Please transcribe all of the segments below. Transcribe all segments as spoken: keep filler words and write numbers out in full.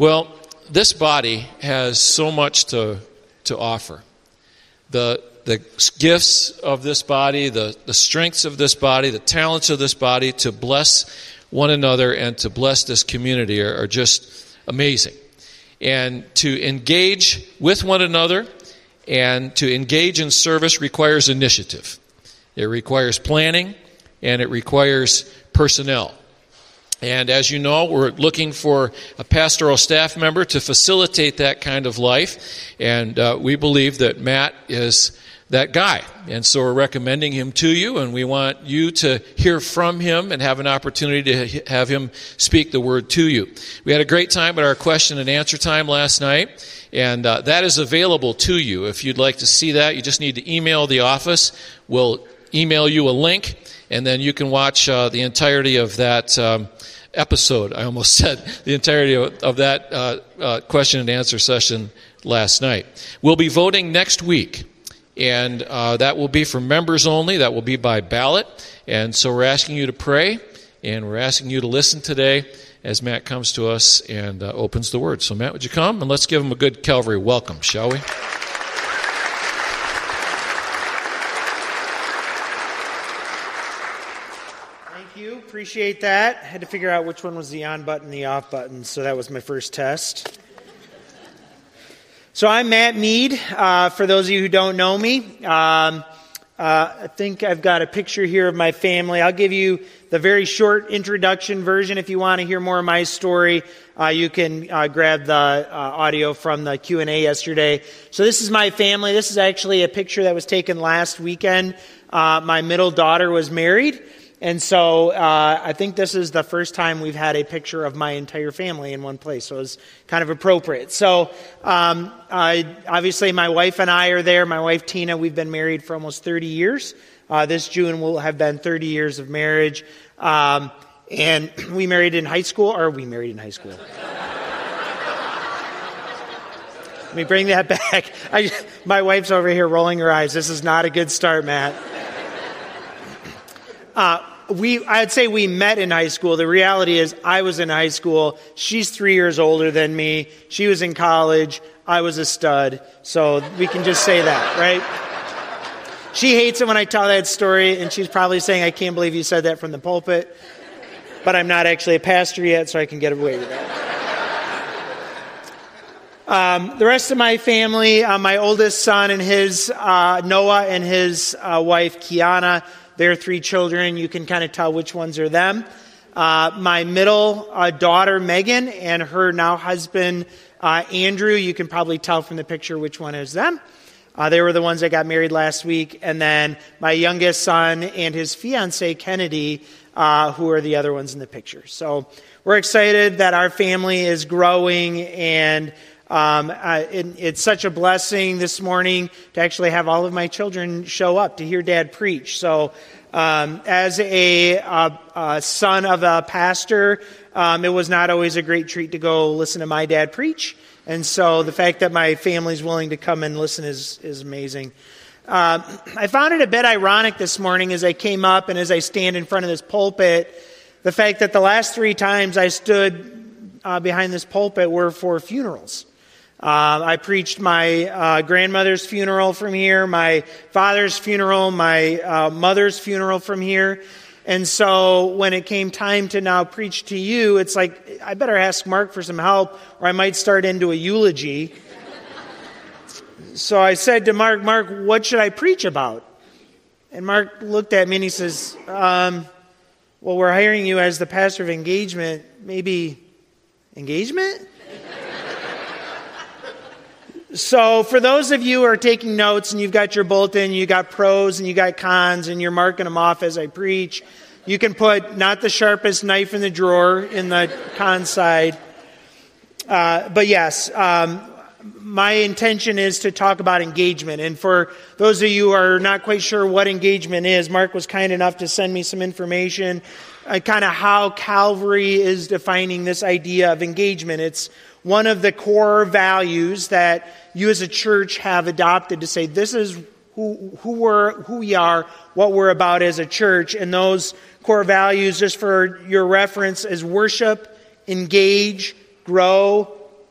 Well, this body has so much to to offer. The the gifts of this body, the, the strengths of this body, the talents of this body to bless one another and to bless this community are, are just amazing. And to engage with one another and to engage in service requires initiative. It requires planning and it requires personnel. And as you know, we're looking for a pastoral staff member to facilitate that kind of life. And uh, we believe that Matt is that guy. And so we're recommending him to you, and we want you to hear from him and have an opportunity to have him speak the word to you. We had a great time at our question and answer time last night, and uh, that is available to you. If you'd like to see that, you just need to email the office. We'll email you a link, and then you can watch uh, the entirety of that um, episode. I almost said the entirety of, of that uh, uh, question and answer session last night. We'll be voting next week. And uh, that will be for members only. That will be by ballot. And so we're asking you to pray, and we're asking you to listen today as Matt comes to us and uh, opens the Word. So Matt, would you come? And let's give him a good Calvary welcome, shall we? Thank you. Appreciate that. I had to figure out which one was the on button, the off button, so that was my first test. So I'm Matt Mead, uh, for those of you who don't know me. Um, uh, I think I've got a picture here of my family. I'll give you the very short introduction version. If you want to hear more of my story, uh, you can uh, grab the uh, audio from the Q and A yesterday. So this is my family. This is actually a picture that was taken last weekend. Uh, my middle daughter was married. And so uh, I think this is the first time we've had a picture of my entire family in one place. So it was kind of appropriate. So um, I, obviously my wife and I are there. My wife Tina, we've been married for almost thirty years. Uh, this June will have been thirty years of marriage. Um, and we married in high school, or we married in high school. Let me bring that back. I, my wife's over here rolling her eyes. This is not a good start, Matt. Uh, we, I'd say we met in high school. The reality is I was in high school. She's three years older than me. She was in college. I was a stud. So we can just say that, right? She hates it when I tell that story, and she's probably saying, I can't believe you said that from the pulpit. But I'm not actually a pastor yet, so I can get away with that. Um, the rest of my family, uh, my oldest son and his, uh, Noah and his uh, wife, Kiana, their three children, you can kind of tell which ones are them. Uh, my middle uh, daughter, Megan, and her now husband, uh, Andrew, you can probably tell from the picture which one is them. Uh, they were the ones that got married last week. And then my youngest son and his fiancée, Kennedy, uh, who are the other ones in the picture. So we're excited that our family is growing, and Um, uh, it, it's such a blessing this morning to actually have all of my children show up to hear Dad preach. So um, as a, uh, a son of a pastor, um, it was not always a great treat to go listen to my dad preach. And so the fact that my family's willing to come and listen is, is amazing. Uh, I found it a bit ironic this morning as I came up and as I stand in front of this pulpit, the fact that the last three times I stood uh, behind this pulpit were for funerals. Uh, I preached my uh, grandmother's funeral from here, my father's funeral, my uh, mother's funeral from here. And so when it came time to now preach to you, it's like, I better ask Mark for some help, or I might start into a eulogy. So I said to Mark, Mark, what should I preach about? And Mark looked at me and he says, um, well, we're hiring you as the pastor of Engagement. Maybe engagement? So for those of you who are taking notes and you've got your bulletin, you got pros and you got cons and you're marking them off as I preach, you can put not the sharpest knife in the drawer in the con side. Uh, but yes, um, my intention is to talk about engagement. And for those of you who are not quite sure what engagement is, Mark was kind enough to send me some information, uh, kind of how Calvary is defining this idea of engagement. It's one of the core values that you as a church have adopted to say, this is who who we're, who we are, what we're about as a church. And those core values, just for your reference, is worship, engage, grow,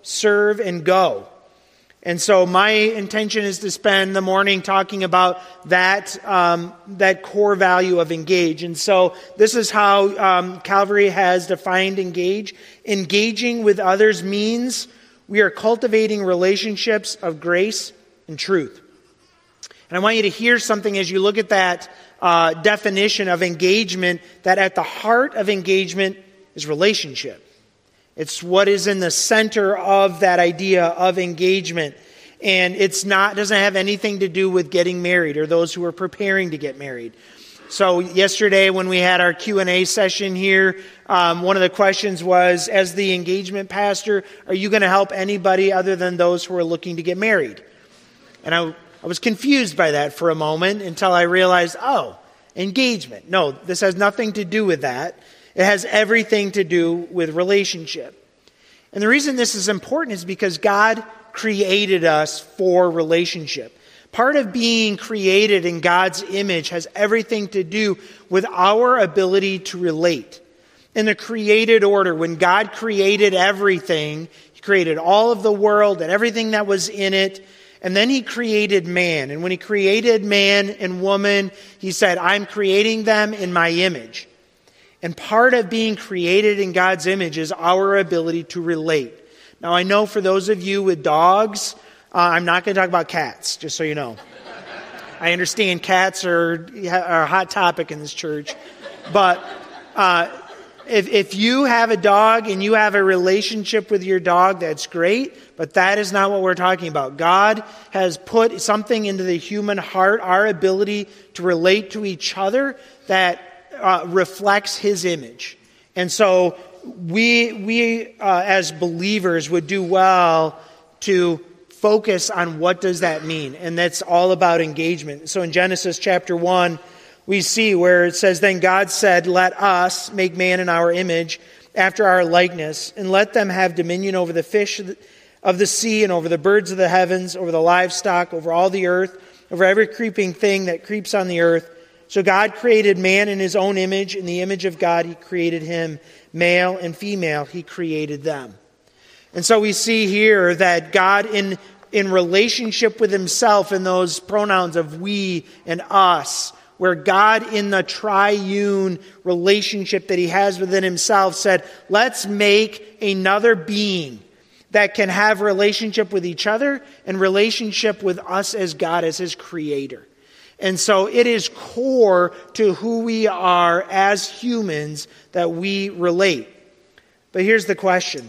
serve, and go. And so my intention is to spend the morning talking about that um, that core value of engage. And so this is how um, Calvary has defined engage. Engaging with others means we are cultivating relationships of grace and truth. And I want you to hear something as you look at that uh, definition of engagement, that at the heart of engagement is relationship. It's what is in the center of that idea of engagement. And it's not doesn't have anything to do with getting married or those who are preparing to get married. So yesterday when we had our Q and A session here, um, one of the questions was, as the engagement pastor, are you going to help anybody other than those who are looking to get married? And I, I was confused by that for a moment until I realized, oh, engagement. No, this has nothing to do with that. It has everything to do with relationship. And the reason this is important is because God created us for relationship. Part of being created in God's image has everything to do with our ability to relate. In the created order, when God created everything, He created all of the world and everything that was in it, and then He created man. And when He created man and woman, He said, I'm creating them in my image. And part of being created in God's image is our ability to relate. Now, I know for those of you with dogs, uh, I'm not going to talk about cats, just so you know. I understand cats are, are a hot topic in this church. But uh, if, if you have a dog and you have a relationship with your dog, that's great. But that is not what we're talking about. God has put something into the human heart, our ability to relate to each other, that Uh, reflects His image. And so we, we uh, as believers would do well to focus on what does that mean. And that's all about engagement. So in Genesis chapter one, we see where it says, then God said, let us make man in our image after our likeness, and let them have dominion over the fish of the sea and over the birds of the heavens, over the livestock, over all the earth, over every creeping thing that creeps on the earth. So God created man in His own image. In the image of God, He created him. Male and female, He created them. And so we see here that God in, in relationship with Himself in those pronouns of we and us, where God in the triune relationship that He has within Himself said, let's make another being that can have relationship with each other and relationship with us as God, as His creator. And so it is core to who we are as humans that we relate. But here's the question.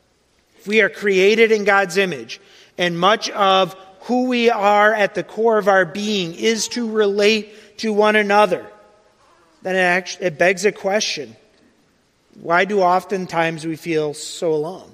If we are created in God's image, and much of who we are at the core of our being is to relate to one another, then it, actually, it begs a question. Why do oftentimes we feel so alone?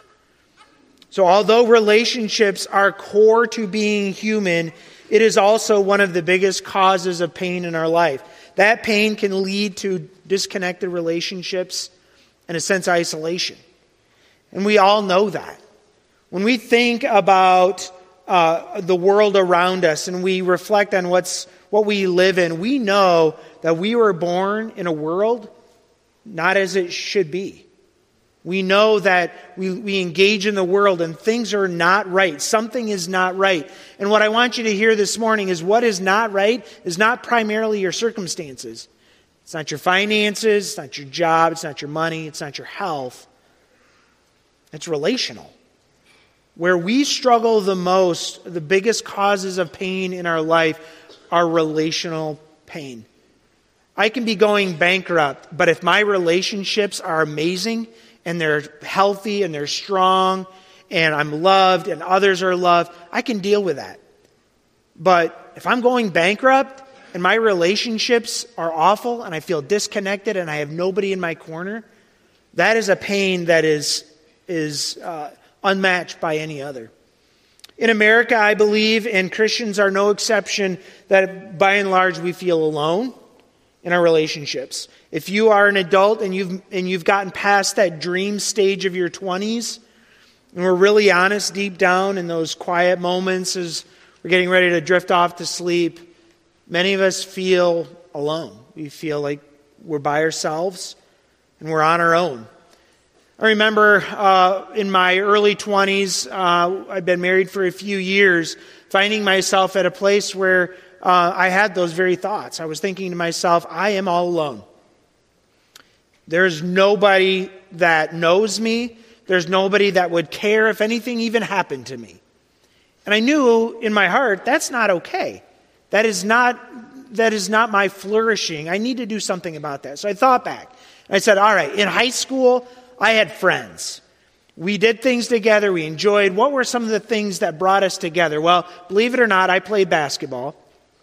So although relationships are core to being human, it is also one of the biggest causes of pain in our life. That pain can lead to disconnected relationships and, in a sense, isolation. And we all know that. When we think about uh, the world around us and we reflect on what's what we live in, we know that we were born in a world not as it should be. We know that we, we engage in the world and things are not right. Something is not right. And what I want you to hear this morning is what is not right is not primarily your circumstances. It's not your finances, it's not your job, it's not your money, it's not your health. It's relational. Where we struggle the most, the biggest causes of pain in our life are relational pain. I can be going bankrupt, but if my relationships are amazing and they're healthy and they're strong and I'm loved and others are loved, I can deal with that. But if I'm going bankrupt and my relationships are awful and I feel disconnected and I have nobody in my corner, that is a pain that is, is uh, unmatched by any other. In America, I believe, and Christians are no exception, that by and large we feel alone in our relationships. If you are an adult and you've and you've gotten past that dream stage of your twenties, and we're really honest deep down in those quiet moments as we're getting ready to drift off to sleep, many of us feel alone. We feel like we're by ourselves and we're on our own. I remember uh, in my early twenties, uh, I'd been married for a few years, finding myself at a place where uh, I had those very thoughts. I was thinking to myself, I am all alone. There's nobody that knows me. There's nobody that would care if anything even happened to me. And I knew in my heart, that's not okay. That is not, that is not my flourishing. I need to do something about that. So I thought back. I said, all right, in high school, I had friends. We did things together. We enjoyed. What were some of the things that brought us together? Well, believe it or not, I played basketball.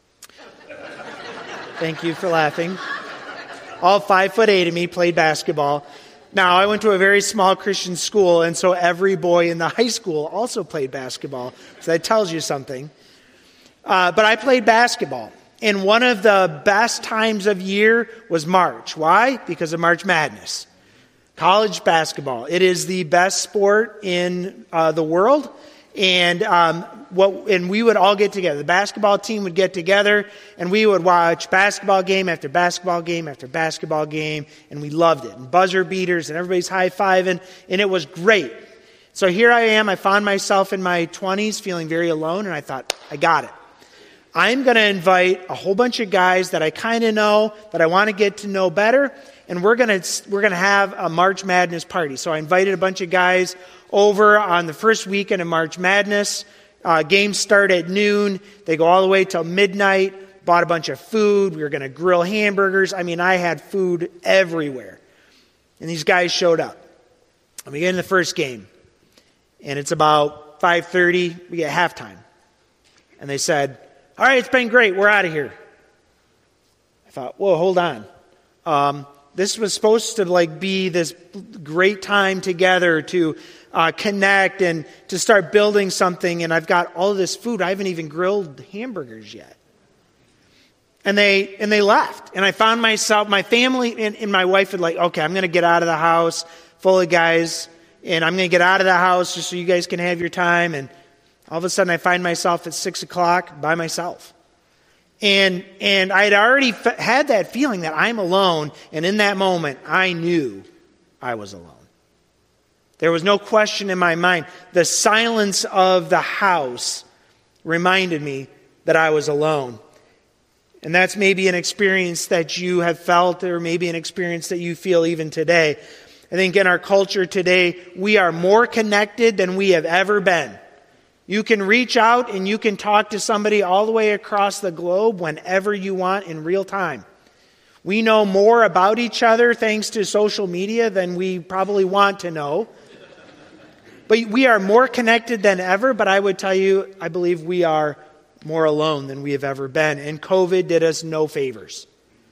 Thank you for laughing. All five foot eight of me played basketball. Now, I went to a very small Christian school, and so every boy in the high school also played basketball. So that tells you something. Uh, but I played basketball. And one of the best times of year was March. Why? Because of March Madness. College basketball. It is the best sport in uh, the world. And um, what and we would all get together. The basketball team would get together, and we would watch basketball game after basketball game after basketball game, and we loved it. And buzzer beaters, and everybody's high-fiving, and it was great. So here I am. I found myself in my twenties feeling very alone, and I thought, I got it. I'm going to invite a whole bunch of guys that I kind of know, that I want to get to know better, and we're going to we're going to have a March Madness party. So I invited a bunch of guys over on the first weekend of March Madness. Uh, games start at noon. They go all the way till midnight. Bought a bunch of food. We were going to grill hamburgers. I mean, I had food everywhere. And these guys showed up. And we get in the first game. And it's about five thirty. We get halftime. And they said, all right, it's been great. We're out of here. I thought, whoa, hold on. Um, this was supposed to like be this great time together to uh, connect and to start building something. And I've got all of this food. I haven't even grilled hamburgers yet. And they and they left. And I found myself, my family and, and my wife would like, okay, I'm going to get out of the house full of guys. And I'm going to get out of the house just so you guys can have your time. And all of a sudden, I find myself at six o'clock by myself. And and I had already f- had that feeling that I'm alone. And in that moment, I knew I was alone. There was no question in my mind. The silence of the house reminded me that I was alone. And that's maybe an experience that you have felt, or maybe an experience that you feel even today. I think in our culture today, we are more connected than we have ever been. You can reach out and you can talk to somebody all the way across the globe whenever you want in real time. We know more about each other thanks to social media than we probably want to know. But we are more connected than ever, but I would tell you, I believe we are more alone than we have ever been. And COVID did us no favors.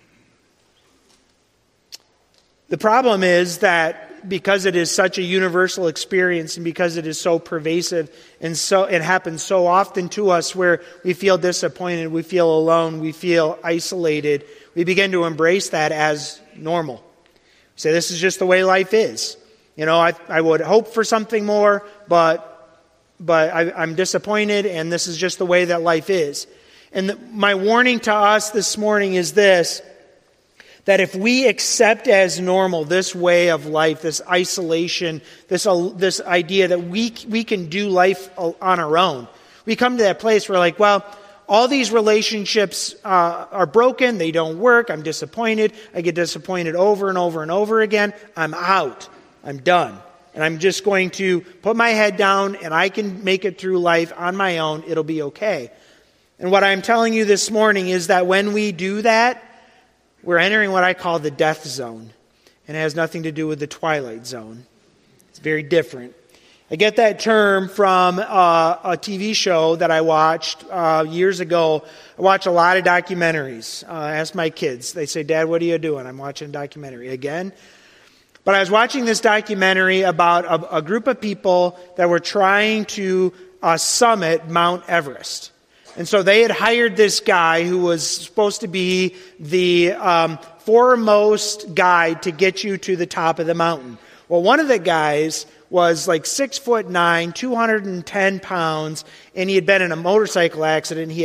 The problem is that because it is such a universal experience and because it is so pervasive and so it happens so often to us where we feel disappointed, we feel alone, we feel isolated, we begin to embrace that as normal. We say, this is just the way life is. You know, I, I would hope for something more, but but I, I'm disappointed, and this is just the way that life is. And the, my warning to us this morning is this, that if we accept as normal this way of life, this isolation, this uh, this idea that we we can do life on our own, we come to that place where like, well, all these relationships uh, are broken, they don't work, I'm disappointed, I get disappointed over and over and over again, I'm out, I'm done. And I'm just going to put my head down and I can make it through life on my own, it'll be okay. And what I'm telling you this morning is that when we do that, we're entering what I call the death zone. And it has nothing to do with the twilight zone. It's very different. I get that term from uh, a T V show that I watched uh, years ago. I watch a lot of documentaries. Uh, I ask my kids. They say, Dad, what are you doing? I'm watching a documentary. Again? But I was watching this documentary about a, a group of people that were trying to uh, summit Mount Everest. And so they had hired this guy who was supposed to be the um, foremost guide to get you to the top of the mountain. Well, one of the guys was like six foot nine, two hundred ten pounds, and he had been in a motorcycle accident. He had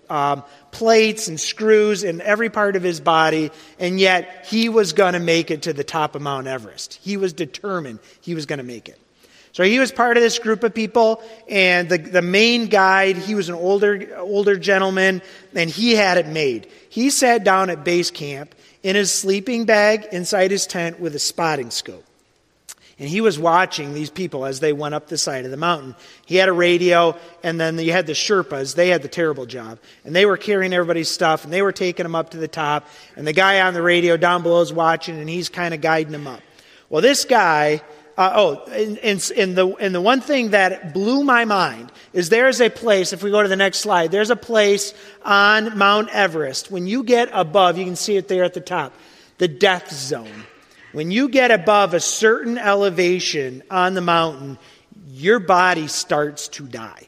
um, plates and screws in every part of his body, and yet he was going to make it to the top of Mount Everest. He was determined he was going to make it. So he was part of this group of people, and the, the main guide, he was an older, older gentleman, and he had it made. He sat down at base camp in his sleeping bag inside his tent with a spotting scope. And he was watching these people as they went up the side of the mountain. He had a radio, and then you had the Sherpas. They had the terrible job. And they were carrying everybody's stuff, and they were taking them up to the top. And the guy on the radio down below is watching, and he's kind of guiding them up. Well, this guy... Uh, oh, and, and, and, the, and the one thing that blew my mind is there's a place, if we go to the next slide, there's a place on Mount Everest. When you get above, you can see it there at the top, the death zone. When you get above a certain elevation on the mountain, your body starts to die.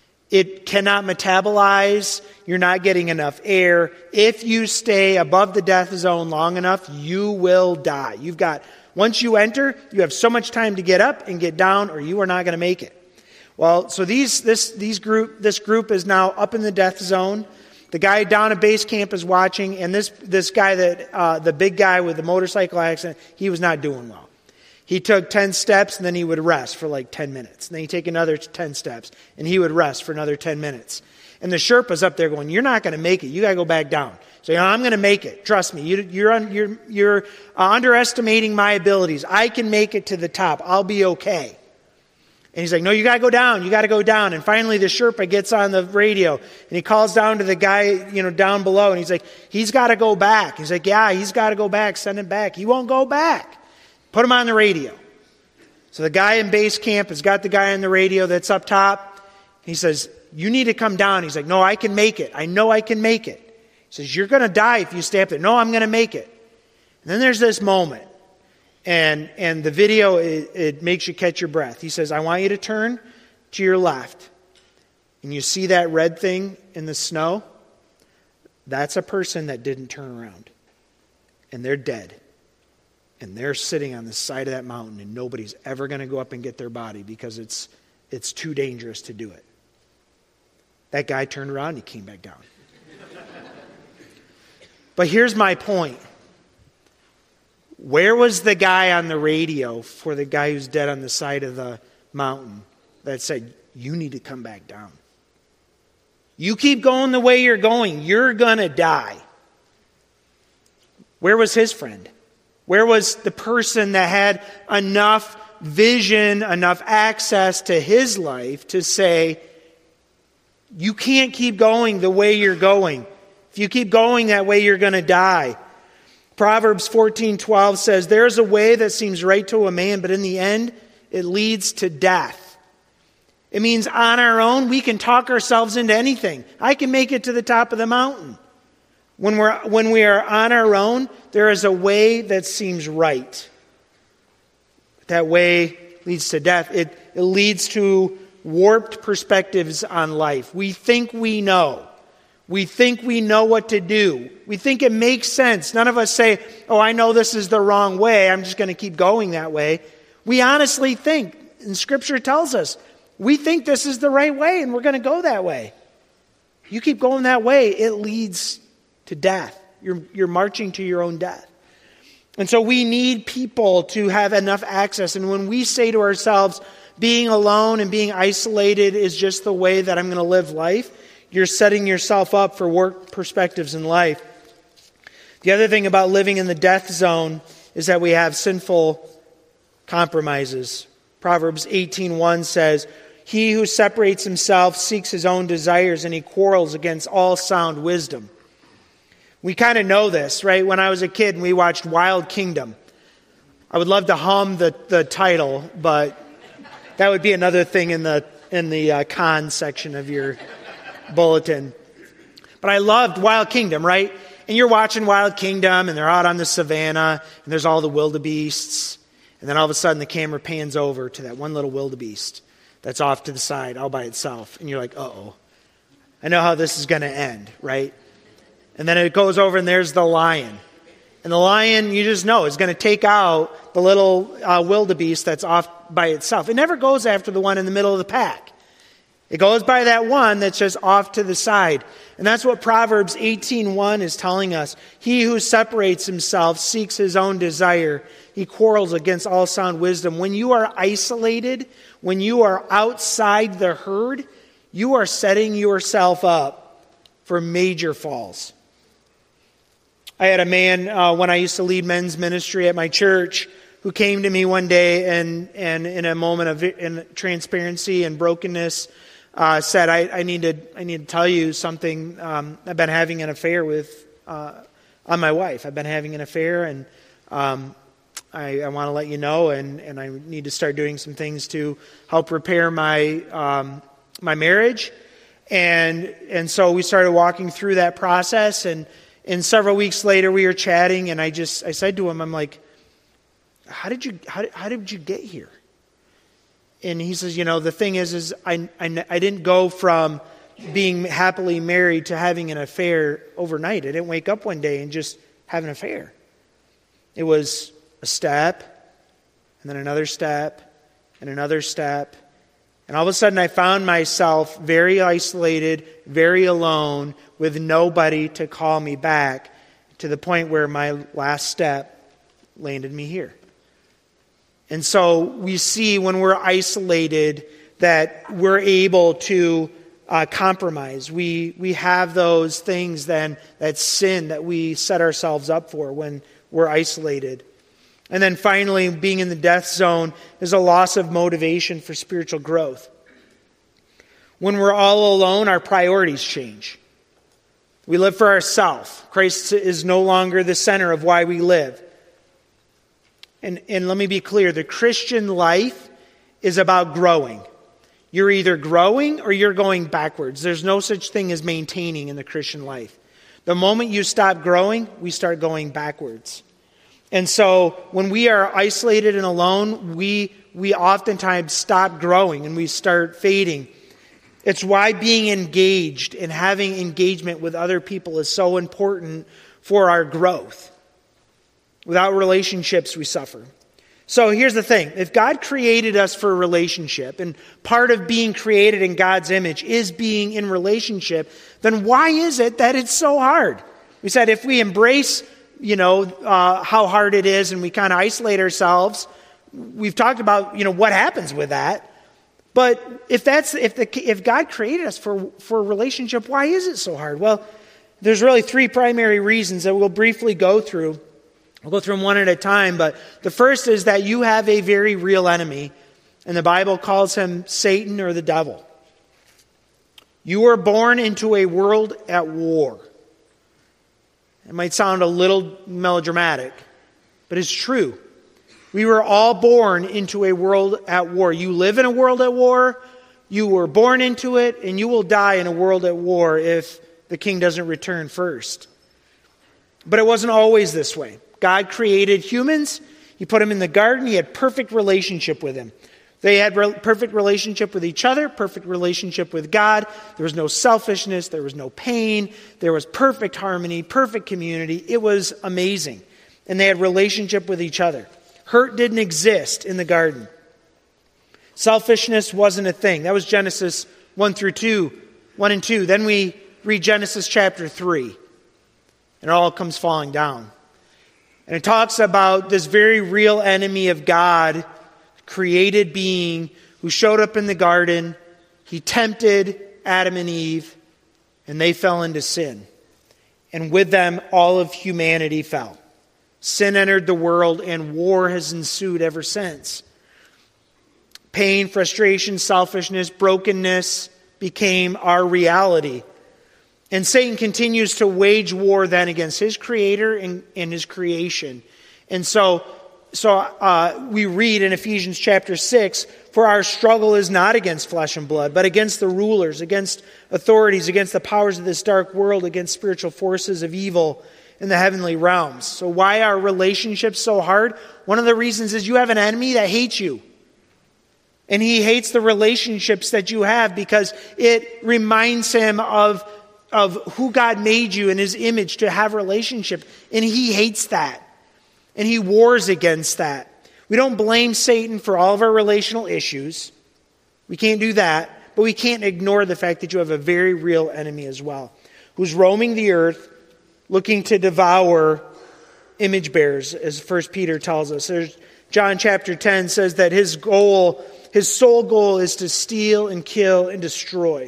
It cannot metabolize. You're not getting enough air. If you stay above the death zone long enough, you will die. You've got... Once you enter, you have so much time to get up and get down, or you are not going to make it. Well, so these this these group this group is now up in the death zone. The guy down at base camp is watching, and this this guy that uh, the big guy with the motorcycle accident, he was not doing well. He took ten steps, and then he would rest for like ten minutes. And then he'd take another ten steps, and he would rest for another ten minutes. And the Sherpa's up there going, "You're not going to make it. You got to go back down." So, you know, I'm going to make it. Trust me. You, you're un, you're you're uh, underestimating my abilities. I can make it to the top. I'll be okay. And he's like, "No, you got to go down. You got to go down." And finally, the Sherpa gets on the radio and he calls down to the guy, you know, down below, and he's like, "He's got to go back." He's like, "Yeah, he's got to go back. Send him back." He won't go back. Put him on the radio. So the guy in base camp has got the guy on the radio that's up top. He says, "You need to come down." He's like, "No, I can make it. I know I can make it." He says, "You're going to die if you stay up there." "No, I'm going to make it." And then there's this moment. And and the video, it, it makes you catch your breath. He says, "I want you to turn to your left. And you see that red thing in the snow? That's a person that didn't turn around. And they're dead. And they're sitting on the side of that mountain, and nobody's ever going to go up and get their body because it's it's too dangerous to do it." That guy turned around and he came back down. But here's my point. Where was the guy on the radio for the guy who's dead on the side of the mountain that said, "You need to come back down. You keep going the way you're going, you're going to die"? Where was his friend? Where was the person that had enough vision, enough access to his life to say, "You can't keep going the way you're going. If you keep going that way, you're going to die"? Proverbs fourteen twelve says, "There's a way that seems right to a man, but in the end, it leads to death." It means on our own, we can talk ourselves into anything. I can make it to the top of the mountain. When we're when we are on our own, there is a way that seems right. That way leads to death. It, it leads to warped perspectives on life. We think we know. We think we know what to do. We think it makes sense. None of us say, "Oh, I know this is the wrong way. I'm just going to keep going that way." We honestly think, and Scripture tells us, we think this is the right way and we're going to go that way. You keep going that way, it leads to death. You're, you're marching to your own death. And so we need people to have enough access. And when we say to ourselves, being alone and being isolated is just the way that I'm going to live life, you're setting yourself up for work perspectives in life. The other thing about living in the death zone is that we have sinful compromises. Proverbs eighteen one says, "He who separates himself seeks his own desires, and he quarrels against all sound wisdom." We kind of know this, right? When I was a kid and we watched Wild Kingdom, I would love to hum the, the title, but that would be another thing in the in the uh, con section of your bulletin. But I loved Wild Kingdom, right? And you're watching Wild Kingdom, and they're out on the savannah, and there's all the wildebeests. And then all of a sudden the camera pans over to that one little wildebeest that's off to the side all by itself. And you're like, uh-oh, I know how this is going to end, right? And then it goes over and there's the lion. And the lion, you just know, is going to take out the little uh, wildebeest that's off by itself. It never goes after the one in the middle of the pack. It goes by that one that's just off to the side. And that's what Proverbs eighteen one is telling us. He who separates himself seeks his own desire. He quarrels against all sound wisdom. When you are isolated, when you are outside the herd, you are setting yourself up for major falls. I had a man, uh, when I used to lead men's ministry at my church, who came to me one day and, and in a moment of in transparency and brokenness, uh, said, I, I need to I need to tell you something. Um, I've been having an affair with uh, on my wife. I've been having an affair, and um, I, I want to let you know, and, and I need to start doing some things to help repair my um, my marriage. And and so we started walking through that process, and and several weeks later we were chatting, and I just I said to him, I'm like, How did you how, how did you get here? And he says, you know, the thing is, is I, I, I didn't go from being happily married to having an affair overnight. I didn't wake up one day and just have an affair. It was a step, and then another step, and another step. And all of a sudden I found myself very isolated, very alone, with nobody to call me back, to the point where my last step landed me here. And so we see when we're isolated that we're able to uh, compromise. We we have those things then, that sin that we set ourselves up for when we're isolated. And then finally, being in the death zone is a loss of motivation for spiritual growth. When we're all alone, our priorities change. We live for ourselves. Christ is no longer the center of why we live. And, and let me be clear, the Christian life is about growing. You're either growing or you're going backwards. There's no such thing as maintaining in the Christian life. The moment you stop growing, we start going backwards. And so when we are isolated and alone, we, we oftentimes stop growing and we start fading. It's why being engaged and having engagement with other people is so important for our growth. Without relationships, we suffer. So here's the thing. If God created us for a relationship, and part of being created in God's image is being in relationship, then why is it that it's so hard? We said if we embrace, you know, uh, how hard it is and we kind of isolate ourselves, we've talked about, you know, what happens with that. But if that's if the if God created us for, for a relationship, why is it so hard? Well, there's really three primary reasons that we'll briefly go through. We'll go through them one at a time, but the first is that you have a very real enemy, and the Bible calls him Satan or the devil. You were born into a world at war. It might sound a little melodramatic, but it's true. We were all born into a world at war. You live in a world at war, you were born into it, and you will die in a world at war if the king doesn't return first. But it wasn't always this way. God created humans. He put them in the garden. He had perfect relationship with them. They had re- perfect relationship with each other, perfect relationship with God. There was no selfishness. There was no pain. There was perfect harmony, perfect community. It was amazing. And they had relationship with each other. Hurt didn't exist in the garden. Selfishness wasn't a thing. That was Genesis one through two, one and two. Then we read Genesis chapter three. And it all comes falling down. And it talks about this very real enemy of God, created being, who showed up in the garden. He tempted Adam and Eve, and they fell into sin. And with them, all of humanity fell. Sin entered the world, and war has ensued ever since. Pain, frustration, selfishness, brokenness became our reality. And Satan continues to wage war then against his creator and, and his creation. And so, so uh, we read in Ephesians chapter six, for our struggle is not against flesh and blood, but against the rulers, against authorities, against the powers of this dark world, against spiritual forces of evil in the heavenly realms. So why are relationships so hard? One of the reasons is you have an enemy that hates you. And he hates the relationships that you have because it reminds him of of who God made you in his image to have a relationship. And he hates that. And he wars against that. We don't blame Satan for all of our relational issues. We can't do that. but we can't ignore the fact that you have a very real enemy as well, who's roaming the earth looking to devour image bearers, as First Peter tells us. There's, John chapter ten says that his goal, his sole goal is to steal and kill and destroy.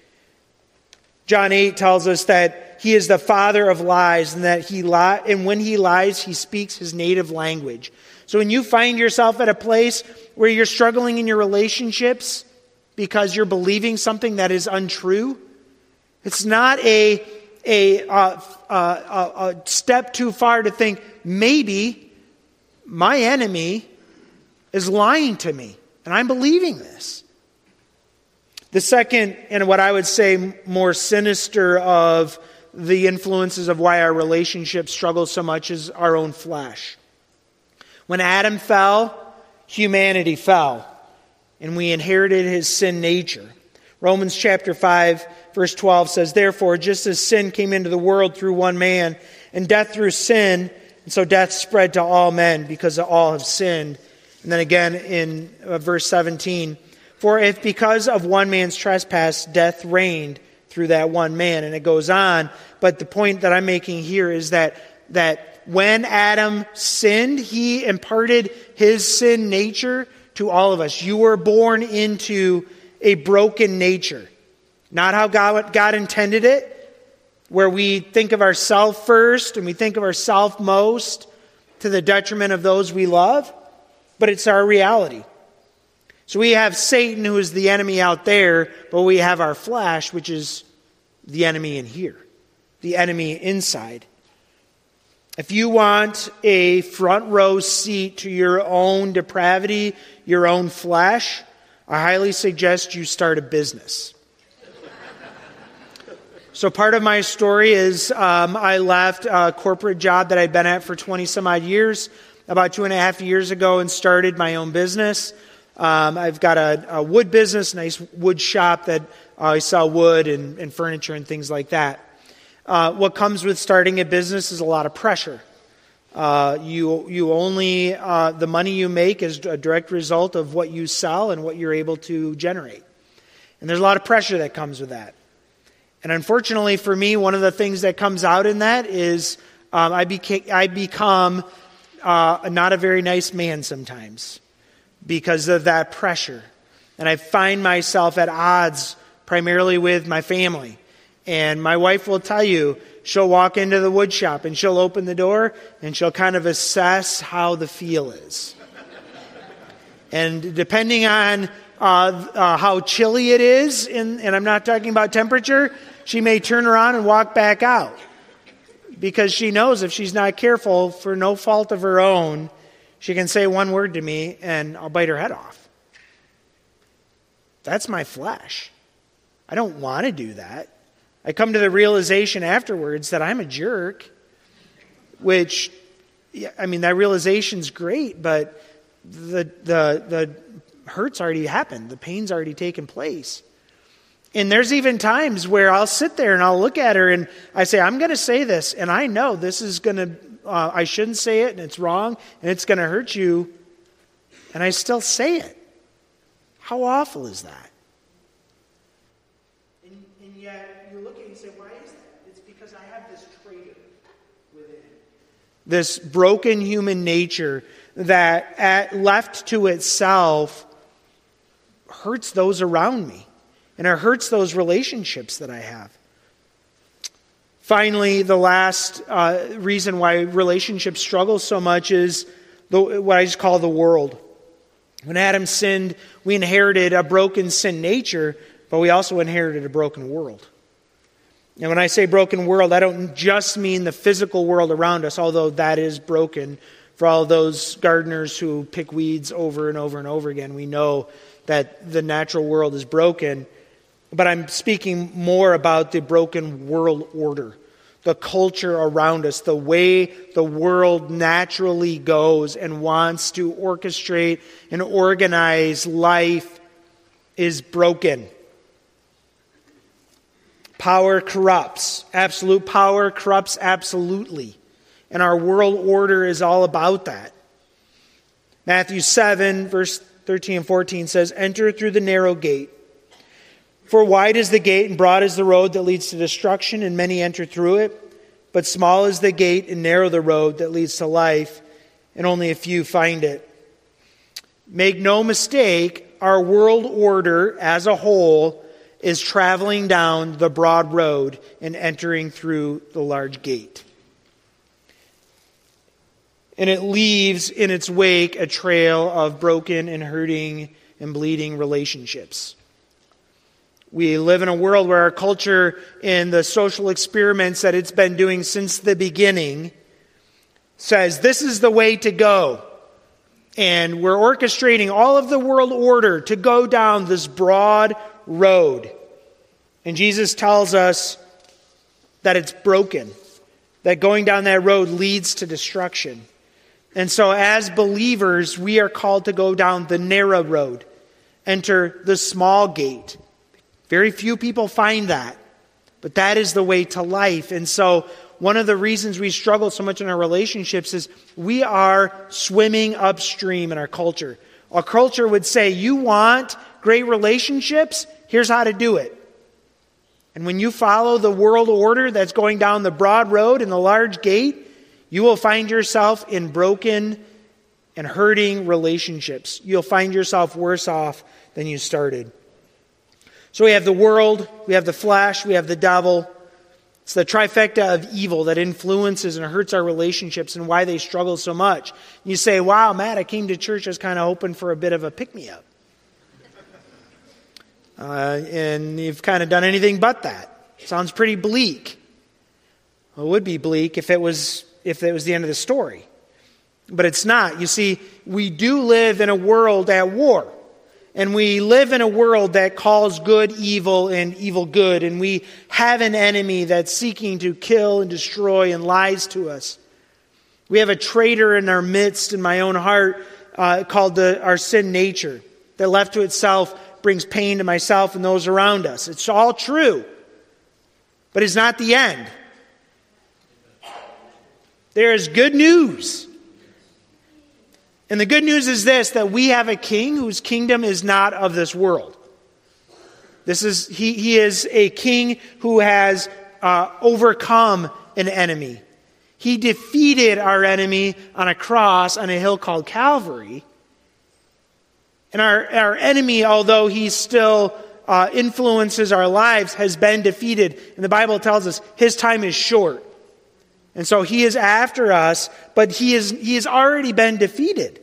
John eight tells us that he is the father of lies, and that he li- and when he lies, he speaks his native language. So when you find yourself at a place where you're struggling in your relationships because you're believing something that is untrue, it's not a, a, uh, uh, a step too far to think, maybe my enemy is lying to me, and I'm believing this. The second, and what I would say more sinister of the influences of why our relationships struggle so much, is our own flesh. When Adam fell, humanity fell, and we inherited his sin nature. Romans chapter five, verse twelve says, "Therefore, just as sin came into the world through one man, and death through sin, and so death spread to all men, because all have sinned." And then again in uh, verse seventeen, "For if because of one man's trespass death reigned through that one man," and it goes on. But the point that I'm making here is that that when Adam sinned, he imparted his sin nature to all of us. You were born into a broken nature. Not how God, God intended it, where we think of ourselves first and we think of ourselves most to the detriment of those we love, but it's our reality. So we have Satan, who is the enemy out there, but we have our flesh, which is the enemy in here, the enemy inside. If you want a front row seat to your own depravity, your own flesh, I highly suggest you start a business. So part of my story is um, I left a corporate job that I'd been at for twenty some odd years, about two and a half years ago, and started my own business. Um, I've got a, a wood business, nice wood shop that uh, I sell wood and, and furniture and things like that. Uh, what comes with starting a business is a lot of pressure. Uh, you you only uh, the money you make is a direct result of what you sell and what you're able to generate, and there's a lot of pressure that comes with that. And unfortunately for me, one of the things that comes out in that is um, I beca- I become uh, not a very nice man sometimes because of that pressure, and I find myself at odds primarily with my family. And my wife will tell you, she'll walk into the wood shop and she'll open the door and she'll kind of assess how the feel is. And depending on uh, uh, how chilly it is, in, and I'm not talking about temperature, she may turn around and walk back out. Because she knows if she's not careful, for no fault of her own, she can say one word to me and I'll bite her head off. That's my flesh. I don't want to do that. I come to the realization afterwards that I'm a jerk, which, I mean, that realization's great, but the the the hurt's already happened. The pain's already taken place. And there's even times where I'll sit there and I'll look at her and I say, I'm going to say this, and I know this is going to, uh, I shouldn't say it, and it's wrong, and it's going to hurt you, and I still say it. How awful is that? And, and yet, you look at it and say, why is that? It's because I have this traitor within. This broken human nature that, at, left to itself, hurts those around me. And it hurts those relationships that I have. Finally, the last uh, reason why relationships struggle so much is the, what I just call the world. When Adam sinned, we inherited a broken sin nature, but we also inherited a broken world. And when I say broken world, I don't just mean the physical world around us, although that is broken. For all those gardeners who pick weeds over and over and over again, we know that the natural world is broken. But I'm speaking more about the broken world order, the culture around us, the way the world naturally goes and wants to orchestrate and organize life is broken. Power corrupts. Absolute power corrupts absolutely. And our world order is all about that. Matthew seven, verse thirteen and fourteen says, "Enter through the narrow gate. For wide is the gate and broad is the road that leads to destruction, and many enter through it. But small is the gate and narrow the road that leads to life, and only a few find it. Make no mistake, our world order as a whole is traveling down the broad road and entering through the large gate. And it leaves in its wake a trail of broken and hurting and bleeding relationships. We live in a world where our culture and the social experiments that it's been doing since the beginning says this is the way to go. And we're orchestrating all of the world order to go down this broad road. And Jesus tells us that it's broken, that going down that road leads to destruction. And so as believers, we are called to go down the narrow road, enter the small gate. Very few people find that, but that is the way to life. And so one of the reasons we struggle so much in our relationships is we are swimming upstream in our culture. Our culture would say, you want great relationships? Here's how to do it. And when you follow the world order that's going down the broad road and the large gate, you will find yourself in broken and hurting relationships. You'll find yourself worse off than you started. So we have the world, we have the flesh, we have the devil. It's the trifecta of evil that influences and hurts our relationships and why they struggle so much. You say, wow, Matt, I came to church, I was kind of hoping for a bit of a pick-me-up. Uh, and you've kind of done anything but that. Sounds pretty bleak. Well, it would be bleak if it was if it was the end of the story. But it's not. You see, we do live in a world at war. And we live in a world that calls good evil and evil good. And we have an enemy that's seeking to kill and destroy and lies to us. We have a traitor in our midst, in my own heart, uh, called the, our sin nature, that left to itself brings pain to myself and those around us. It's all true. But it's not the end. There is good news. And the good news is this, that we have a king whose kingdom is not of this world. This is he, he is a king who has uh, overcome an enemy. He defeated our enemy on a cross on a hill called Calvary. And our, our enemy, although he still uh, influences our lives, has been defeated. And the Bible tells us his time is short. And so he is after us, but he is he has already been defeated.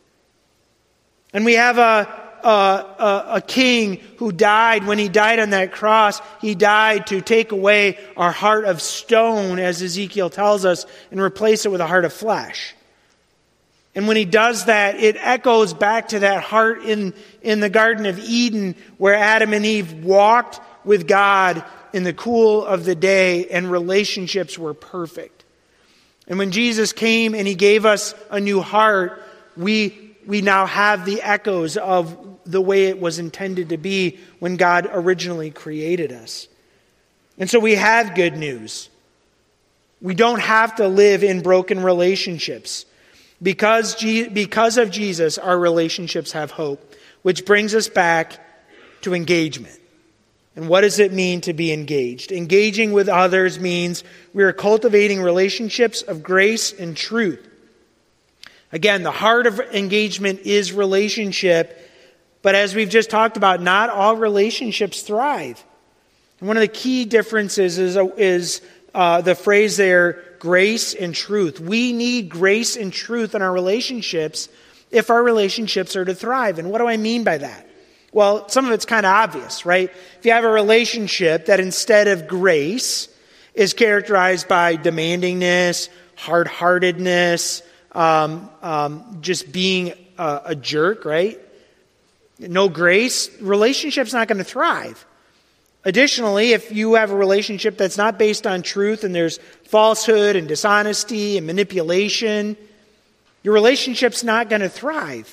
And we have a, a, a, a king who died. When he died on that cross, he died to take away our heart of stone, as Ezekiel tells us, and replace it with a heart of flesh. And when he does that, it echoes back to that heart in, in the Garden of Eden where Adam and Eve walked with God in the cool of the day and relationships were perfect. And when Jesus came and he gave us a new heart, we, we now have the echoes of the way it was intended to be when God originally created us. And so we have good news. We don't have to live in broken relationships. Because, because of Jesus, our relationships have hope, which brings us back to engagement. And what does it mean to be engaged? Engaging with others means we are cultivating relationships of grace and truth. Again, the heart of engagement is relationship, but as we've just talked about, not all relationships thrive. And one of the key differences is, is uh, the phrase there, grace and truth. We need grace and truth in our relationships if our relationships are to thrive. And what do I mean by that? Well, some of it's kind of obvious, right? If you have a relationship that instead of grace is characterized by demandingness, hard-heartedness, um, um, just being a, a jerk, right? No grace, relationship's not going to thrive. Additionally, if you have a relationship that's not based on truth and there's falsehood and dishonesty and manipulation, your relationship's not going to thrive.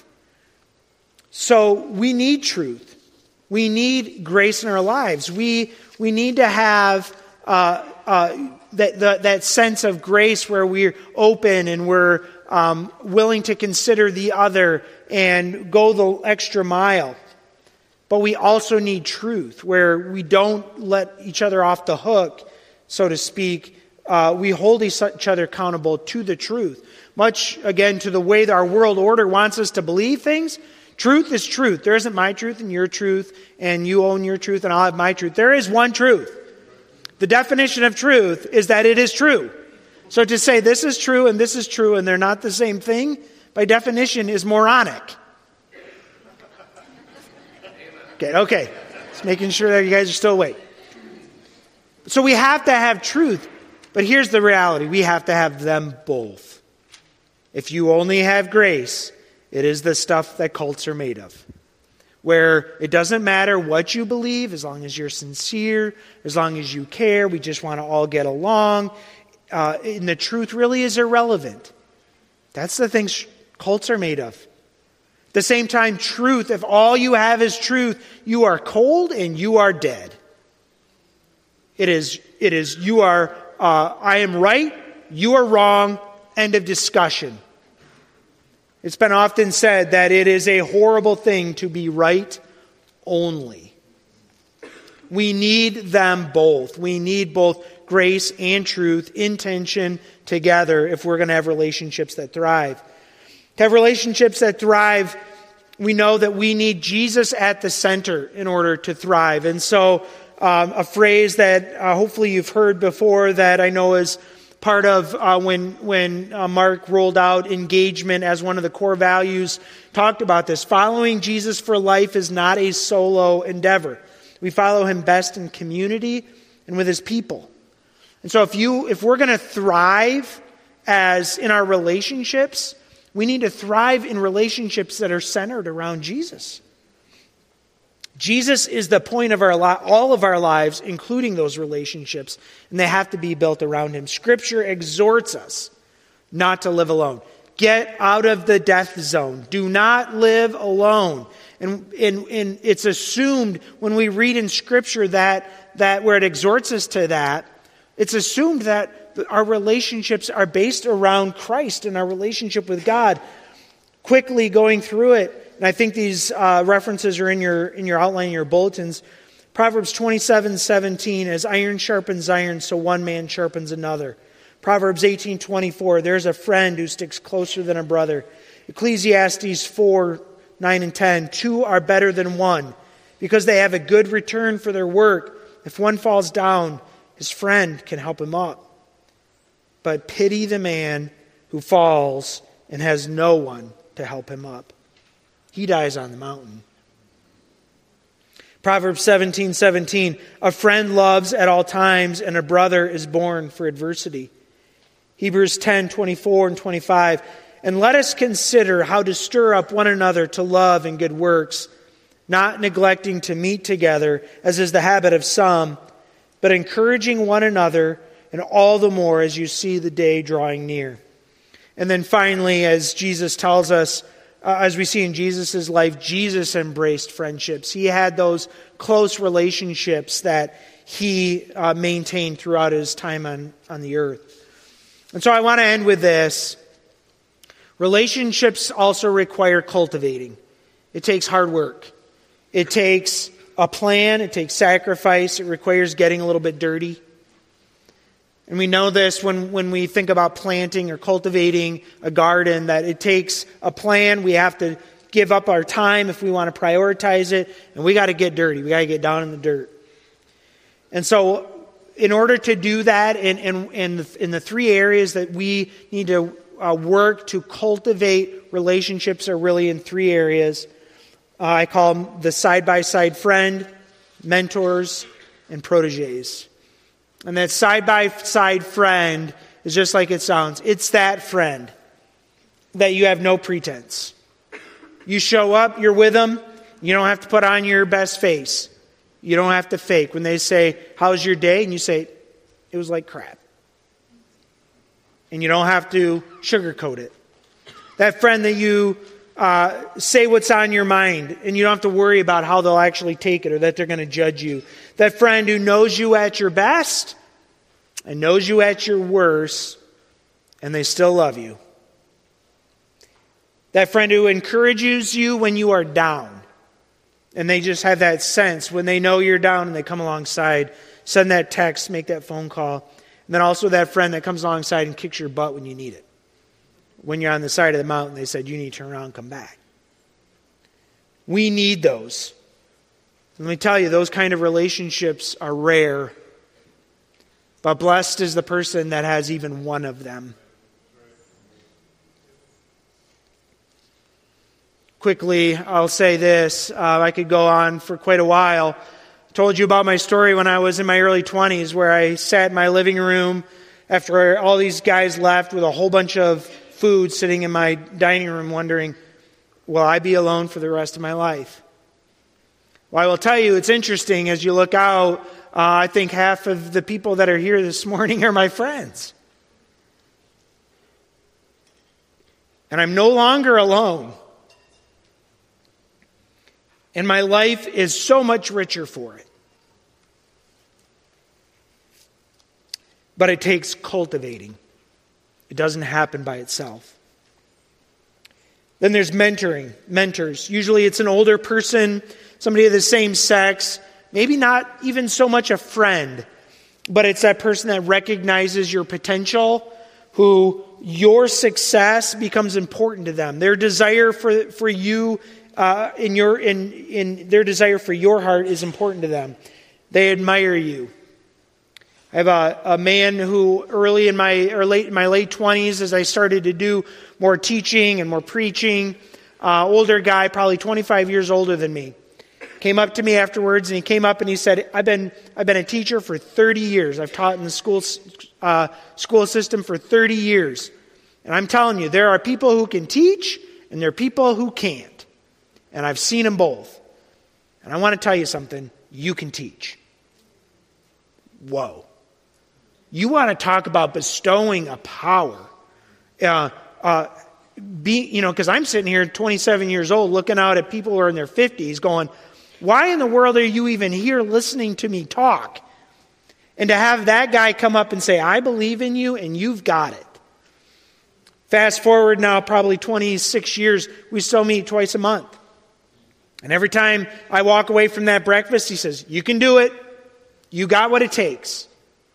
So we need truth. We need grace in our lives. We we need to have uh, uh, that the, that sense of grace where we're open and we're um, willing to consider the other and go the extra mile. but we also need truth, where we don't let each other off the hook, so to speak. Uh, we hold each other accountable to the truth. Much, again, to the way that our world order wants us to believe things. Truth is truth. There isn't my truth and your truth, and you own your truth and I'll have my truth. There is one truth. The definition of truth is that it is true. So to say this is true and this is true and they're not the same thing, by definition, is moronic. Okay, okay. Just making sure that you guys are still awake. So we have to have truth, but here's the reality. We have to have them both. If you only have grace, it is the stuff that cults are made of. Where it doesn't matter what you believe, as long as you're sincere, as long as you care, we just want to all get along. Uh, and the truth really is irrelevant. That's the things cults are made of. At the same time, truth, if all you have is truth, you are cold and you are dead. It is, it is, you are, uh, I am right, you are wrong, end of discussion. It's been often said that it is a horrible thing to be right only. We need them both. We need both grace and truth in tension together if we're going to have relationships that thrive. To have relationships that thrive, we know that we need Jesus at the center in order to thrive. And so um, a phrase that uh, hopefully you've heard before that I know is part of uh, when, when uh, Mark rolled out engagement as one of the core values, talked about this. Following Jesus for life is not a solo endeavor. We follow him best in community and with his people. And so if you, if we're going to thrive as in our relationships, we need to thrive in relationships that are centered around Jesus. Jesus is the point of our li- all of our lives, including those relationships, and they have to be built around him. Scripture exhorts us not to live alone. Get out of the death zone. Do not live alone. And, and, and it's assumed when we read in Scripture that, that where it exhorts us to that, it's assumed that our relationships are based around Christ and our relationship with God. Quickly going through it, and I think these uh, references are in your in your outline, in your bulletins. Proverbs twenty-seven seventeen, as iron sharpens iron, so one man sharpens another. Proverbs eighteen twenty-four, there's a friend who sticks closer than a brother. Ecclesiastes four nine and ten, two are better than one, because they have a good return for their work. If one falls down, his friend can help him up. But pity the man who falls and has no one to help him up. He dies on the mountain. Proverbs seventeen seventeen, a friend loves at all times, and a brother is born for adversity. Hebrews ten twenty-four and twenty-five, and let us consider how to stir up one another to love and good works, not neglecting to meet together, as is the habit of some, but encouraging one another, and all the more as you see the day drawing near. And then finally, as Jesus tells us, uh, as we see in Jesus' life, Jesus embraced friendships. He had those close relationships that he uh, maintained throughout his time on, on the earth. And so I want to end with this. Relationships also require cultivating. It takes hard work. It takes a plan. It takes sacrifice. It requires getting a little bit dirty. And we know this when, when we think about planting or cultivating a garden, that it takes a plan. We have to give up our time if we want to prioritize it. And we got to get dirty. We got to get down in the dirt. And so in order to do that, in, in, in, the, in the three areas that we need to uh, work to cultivate relationships are really in three areas. Uh, I call them the side-by-side friend, mentors, and proteges. And that side-by-side friend is just like it sounds. It's that friend that you have no pretense. You show up, you're with them. You don't have to put on your best face. You don't have to fake. When they say, how's your day? And you say, it was like crap. And you don't have to sugarcoat it. That friend that you uh, say what's on your mind, and you don't have to worry about how they'll actually take it or that they're going to judge you. That friend who knows you at your best and knows you at your worst, and they still love you. That friend who encourages you when you are down And they just have that sense when they know you're down and they come alongside, send that text, make that phone call. And then also that friend that comes alongside and kicks your butt when you need it. When you're on the side of the mountain, they said, you need to turn around and come back. We need those. Let me tell you, those kind of relationships are rare. But blessed is the person that has even one of them. Quickly, I'll say this. Uh, I could go on for quite a while. I told you about my story when I was in my early twenties, where I sat in my living room after all these guys left with a whole bunch of food sitting in my dining room wondering, will I be alone for the rest of my life? Well, I will tell you, it's interesting as you look out, uh, I think half of the people that are here this morning are my friends. And I'm no longer alone. And my life is so much richer for it. But it takes cultivating. It doesn't happen by itself. Then there's mentoring, mentors. Usually it's an older person, somebody of the same sex, maybe not even so much a friend, but it's that person that recognizes your potential, who your success becomes important to them. Their desire for, for you Uh, in your in in their desire for your heart is important to them. They admire you. I have a, a man who early in my or late in my late twenties, as I started to do more teaching and more preaching, uh, older guy, probably twenty-five years older than me, came up to me afterwards, and he came up and he said, "I've been I've been a teacher for thirty years. I've taught in the school uh, school system for thirty years, and I'm telling you, there are people who can teach, and there are people who can't." And I've seen them both. And I want to tell you something. You can teach. Whoa. You want to talk about bestowing a power. Uh, uh, be, you know, because I'm sitting here twenty-seven years old looking out at people who are in their fifties going, why in the world are you even here listening to me talk? And to have that guy come up and say, I believe in you and you've got it. Fast forward now probably twenty-six years, we still meet twice a month. And every time I walk away from that breakfast, he says, you can do it. You got what it takes.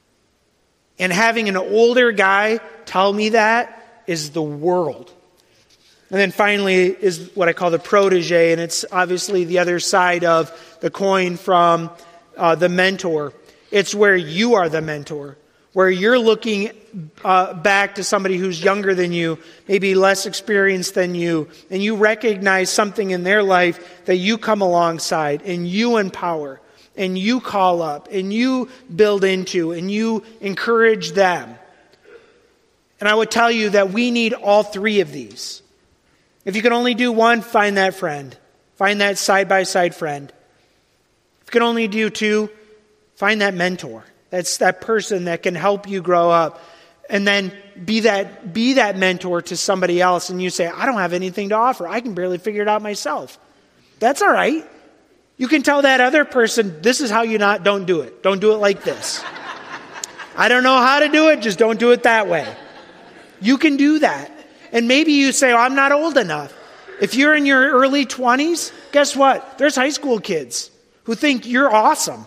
And having an older guy tell me that is the world. And then finally is what I call the protege, and it's obviously the other side of the coin from uh, the mentor. It's where you are the mentor, where you're looking uh, back to somebody who's younger than you, maybe less experienced than you, and you recognize something in their life that you come alongside and you empower and you call up and you build into and you encourage them. And I would tell you that we need all three of these. If you can only do one, find that friend. Find that side-by-side friend. If you can only do two, find that mentor. That's that person that can help you grow up. And then be that be that mentor to somebody else. And you say, I don't have anything to offer. I can barely figure it out myself. That's all right. You can tell that other person, this is how you not don't do it. Don't do it like this. I don't know how to do it. Just don't do it that way. You can do that. And maybe you say, oh, I'm not old enough. If you're in your early twenties, guess what? There's high school kids who think you're awesome.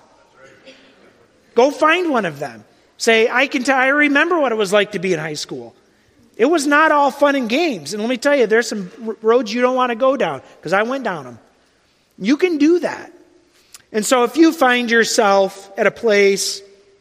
Go find one of them. Say, I can tell, I remember what it was like to be in high school. It was not all fun and games. And let me tell you, there's some roads you don't want to go down, because I went down them. You can do that. And so if you find yourself at a place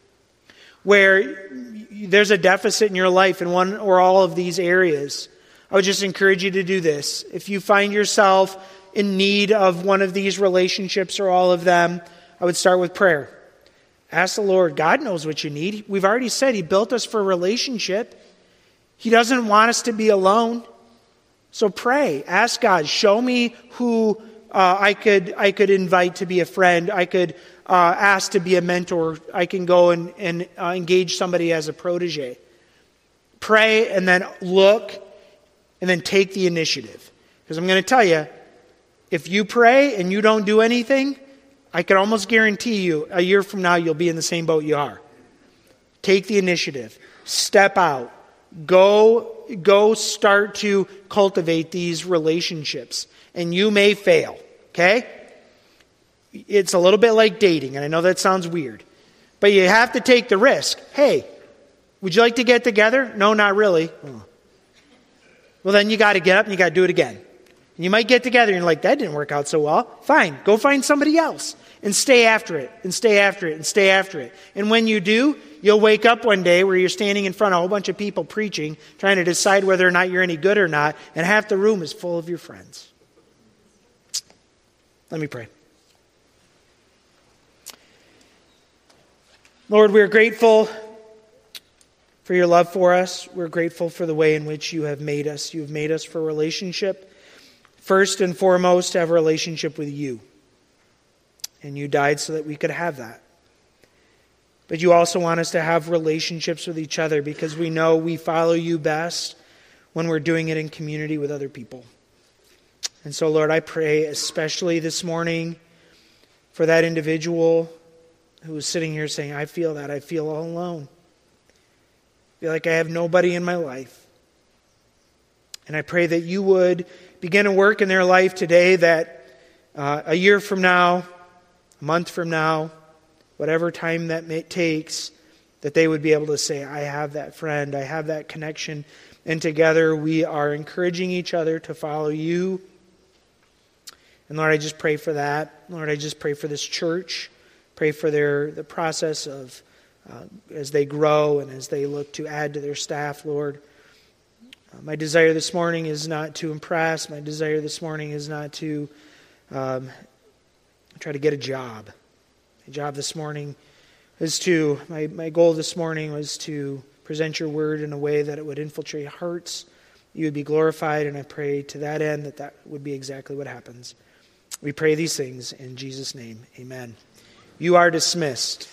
where there's a deficit in your life in one or all of these areas, I would just encourage you to do this. If you find yourself in need of one of these relationships or all of them, I would start with prayer. Ask the Lord. God knows what you need. We've already said He built us for a relationship. He doesn't want us to be alone. So pray. Ask God, show me who uh, I could I could invite to be a friend. I could uh, ask to be a mentor. I can go and, and uh, engage somebody as a protege. Pray and then look and then take the initiative. Because I'm going to tell you, if you pray and you don't do anything, I can almost guarantee you a year from now you'll be in the same boat you are. Take the initiative. Step out. Go, go start to cultivate these relationships. And you may fail, okay? it's a little bit like dating, and I know that sounds weird, but you have to take the risk. Hey, would you like to get together? No, not really. Oh. Well, then you got to get up and you got to do it again. And you might get together and you're like, that didn't work out so well. Fine, go find somebody else and stay after it and stay after it and stay after it. And when you do, you'll wake up one day where you're standing in front of a whole bunch of people preaching, trying to decide whether or not you're any good or not, and half the room is full of your friends. Let me pray. Lord, we're grateful for your love for us. We're grateful for the way in which you have made us. You have made us for a relationship. First and foremost, to have a relationship with you. And you died so that we could have that. But you also want us to have relationships with each other because we know we follow you best when we're doing it in community with other people. And so, Lord, I pray especially this morning for that individual who is sitting here saying, I feel that. I feel all alone. I feel like I have nobody in my life. And I pray that you would begin to work in their life today, that uh, a year from now, a month from now, whatever time that may, takes, that they would be able to say, I have that friend, I have that connection, and together we are encouraging each other to follow you. And Lord, I just pray for that. Lord, I just pray for this church. Pray for their the process of uh, as they grow and as they look to add to their staff, Lord. Uh, my desire this morning is not to impress. My desire this morning is not to um, try to get a job. My job this morning is to, my, my goal this morning was to present your word in a way that it would infiltrate hearts. You would be glorified, and I pray to that end that that would be exactly what happens. We pray these things in Jesus' name. Amen. You are dismissed.